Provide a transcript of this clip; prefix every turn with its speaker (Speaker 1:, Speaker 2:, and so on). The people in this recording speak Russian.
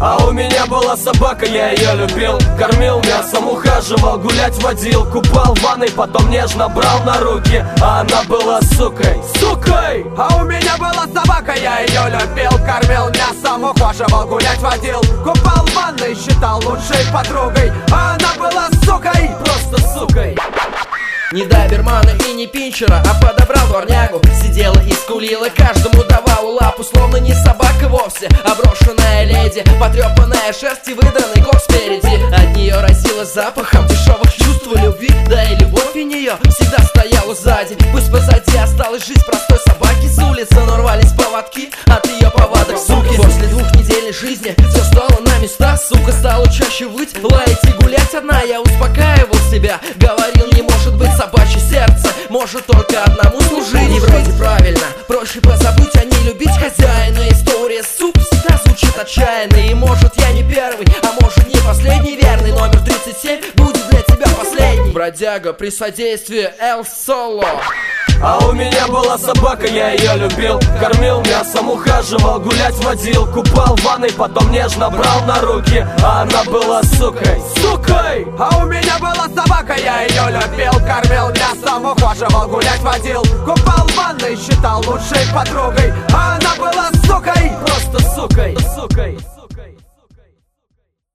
Speaker 1: А у меня была собака, я ее любил. Кормил мясом, ухаживал, гулять водил. Купал в ванной, потом нежно брал на руки. А она была сукой, сукой.
Speaker 2: А у меня была собака, я ее любил. Кормил мясом, ухаживал, гулять водил. Купал в ванной, считал лучшей подругой. А она была сукой,
Speaker 1: просто сукой.
Speaker 3: Не добермана и не пинчера, а подобрал дворнягу. Сидела и скулила, каждому давала лапу. Словно не собака вовсе, а брошенная леди. Потрепанная шерсть и выдранный кок спереди. От нее разило запахом дешевых чувств и любви. Да и любовь у нее всегда стояла сзади. Пусть позади осталась жизнь простой собаки с улицы, но рвались поводки от ее повадок, суки. После двухнедельной жизни все стало на места. Сука стала чаще выть, лаять и гулять одна. Я успокаивал себя, говорил, не может быть собачье сердце, может только одному служить. И вроде правильно, проще позабыть, а не любить хозяина. История суп всегда звучит отчаянно. И может я не первый, а может не последний верный. Номер 37 будет для тебя последний. Бродяга при содействии Эл Соло.
Speaker 1: А у меня была собака, я ее любил. Кормил мясом, ухаживал, гулять водил. Купал в ванной, потом нежно брал на руки. А она была сукой, сукой.
Speaker 2: А у меня была собака, я ее любил. Кормил мясом, ухаживал, гулять водил. Купал в ванной, считал лучшей подругой. А она была сукой,
Speaker 1: просто сукой, сукой.